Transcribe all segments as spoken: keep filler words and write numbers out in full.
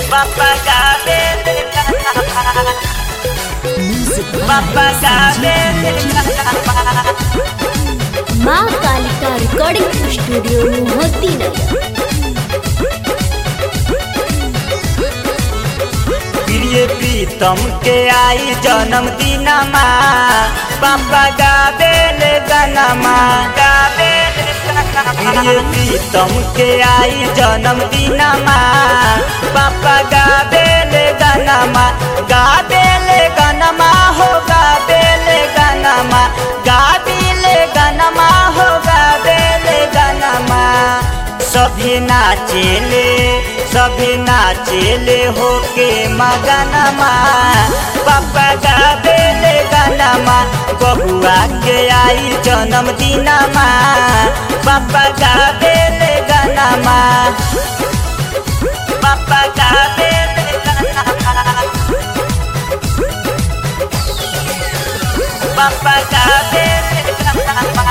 Papa Gabe Papa Gabe माँ Kalika recording studio Moti Nagar. प्रिय प्रीतम के आई जन्मदिन पापा गावे ले गाना गावे प्रिय प्रीतम के आई जन्मदिन पापा गावे ले गाना गावे ले गाना हो गावे ले गाना गावे ले गाना हो गावे ले गाना सभी नाचेले सभी नाचेले होके मगनमा पापा गावे ले गाना बबुआ के आई जन्मदिनमा पापा गावे ले गाना पापा गावे ले गाना पापा गावे ले गाना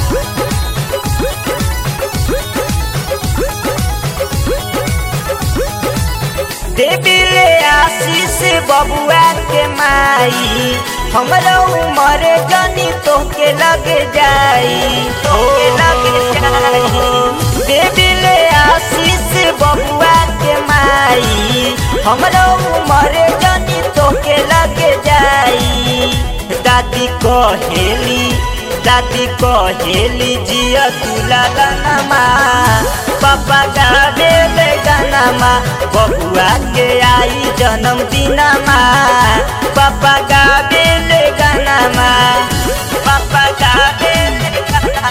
देविले आशीष बबुआ के माई हमरा उमर गनी तोके लग जाई तोके लग जाई देविले आशीष बबुआ के माई हमरा उमर गनी तोके लग जाई दादी कहेली दादी कहेली जिया तुला गाना पापा गावे ले गाना बबुआ के आई जन्मदिन पापा गावे ले गाना पापा गावे ले गाना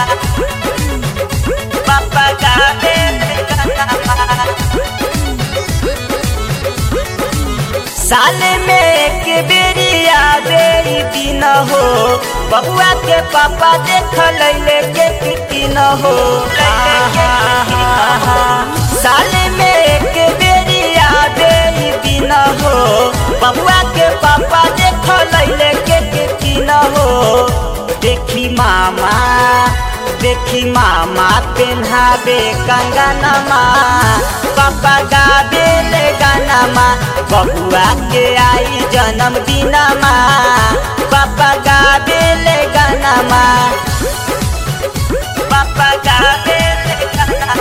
पापा गावे ले गाना साल में एक बेरी आवे दिन हो बबुआ के पापा देख लैले के किटी न हो साल में एक बेरी आवे दिन हो बबुआ के पापा देख लैले के किटी न हो देखी मामा देखी मामा पेन्हावे कंगनमा पापा गावे ले गाना बबुआ के आई जन्मदिन पापा गावे ले गाना पापा गावे ले गाना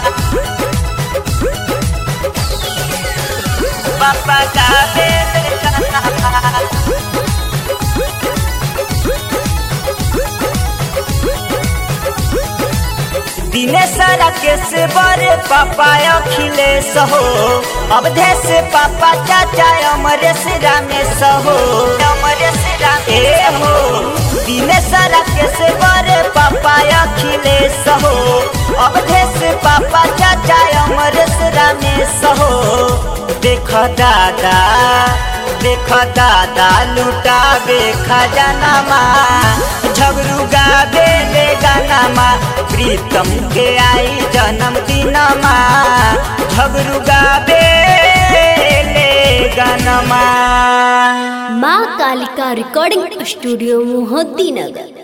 पापा गावे ले गाना दिनेश राकेश बड़े पापा अखिलेश हो अवधेश पापा चाचा अमरेश रामेश हो अमरेश रामेश हो दिनेश राकेश बड़े पापा अखिलेश हो अवधेश पापा चाचा अमरेश रामेश हो देख दादा देख दादा लुटावे खजाना झगड़ू गावे ले गाना प्रीतम के आई जन्मदिन झगड़ू गावे ले गाना माँ कालिका रिकॉर्डिंग स्टूडियो मोती नगर।